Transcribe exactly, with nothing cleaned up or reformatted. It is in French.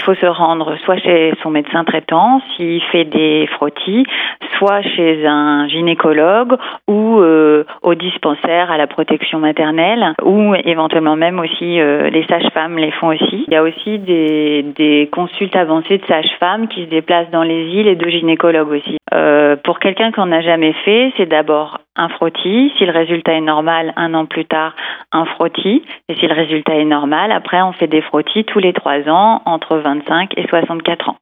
Il faut se rendre soit chez son médecin traitant, s'il fait des frottis, soit chez un gynécologue ou euh, au dispensaire à la protection maternelle, ou éventuellement même aussi euh, les sages-femmes les font aussi. Il y a aussi des, des consultes avancées de sages-femmes qui se déplacent dans les îles et de gynécologues aussi. Euh, pour quelqu'un qui n'en a jamais fait, c'est d'abord un frottis. Si le résultat est normal, un an plus tard, un frottis. Et si le résultat est normal, après on fait des frottis tous les trois ans entre vingt-cinq et soixante-quatre ans.